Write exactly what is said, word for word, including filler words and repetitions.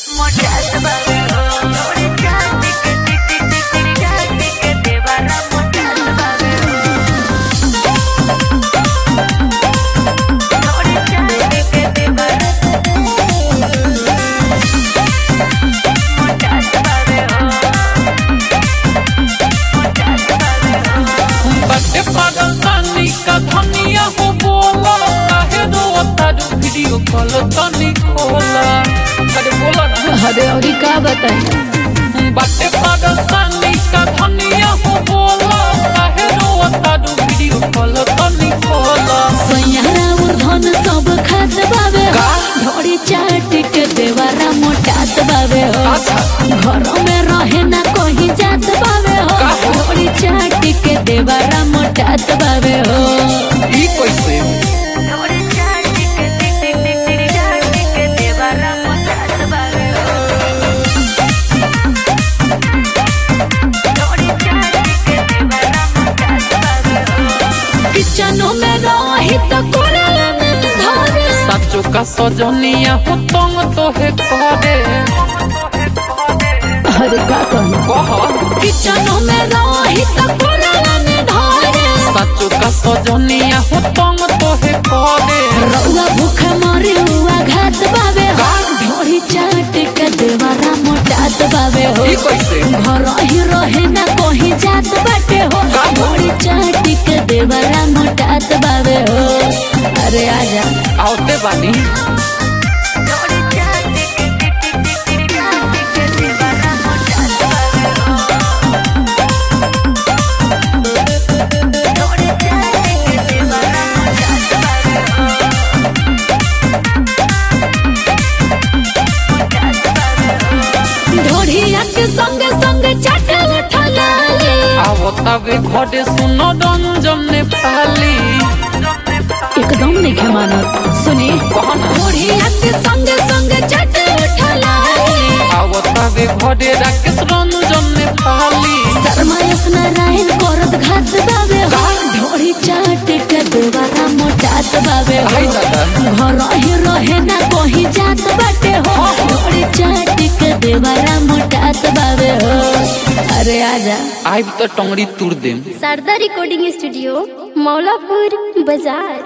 Video call तनी खोला अरे बोला ना अरे और का बताई बाटे पागलसानी का धनिया हो बोला काहे रोता दू वीडियो कॉल तनी खोला सैयारा और धन सब खात बावे हो ढोड़ी चाट के देवारा मोटात बावे हो घर में रहे ना कहीं जात बावे हो ढोड़ी चाट के देवारा मोटात बावे हो ई कैसे किचनो में रही तो कोरला में धरे सचो का सजनिया हो तुम तो है करे अरे का कहूं कह किचनो में रही तो कोरला में धरे सचो का सजनिया हो तुम तो है करे रउआ भूखा मरे हुआ घात बावे हो ढोरी चाट के देवारा मोटात बावे हो ई कैसे घर ही रहे ना कहीं जात बाटे हो ढोरी चाट के देवारा मोटात बावे हो अरे आजा आवते बानी ढोरिया के संगे संगे चाटल ठलाले आवता वे घरे सुनो रंजन ने पाली एकदम नहीं के मानत सुनी ढोरिया के संगे संगे चाटल ठलाले आवता वे घरे राकेश रंजन ने पाली शर्मायस नारायण करत घात बावे हो ढोरी चाट के देवारा मोटात बावे हो आई दादा घर ही रहे ना कहीं जात बाटे हो ढोरी चाट के देवारा मोटात बावे हो अरे आजा आइब तो टंगड़ी तुर देम शारदा रिकॉर्डिंग स्टूडियो मौलापुर बाजार।